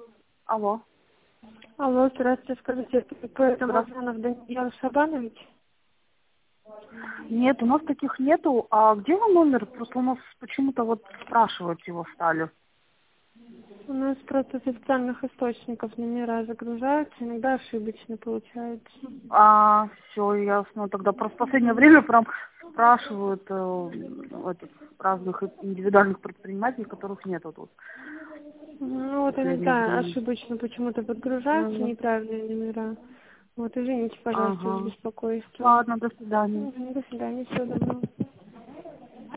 Алло. Алло, здравствуйте, скажите, это Здравствуйте. Мазанов Даниил Шабанович? Нет, у нас таких нету. А где вы номер? Просто у нас почему-то вот спрашивать его стали. У нас просто с официальных источников номера загружаются, иногда ошибочно получается. А, все, ясно. Тогда просто в последнее время прям спрашивают разных индивидуальных предпринимателей, которых нету тут Ну в вот последнее иногда время. ошибочно почему-то подгружаются Мгм. неправильные номера. Вот, извините, пожалуйста, за Ага. беспокойство. Ладно, до свидания. До свидания, всего доброго.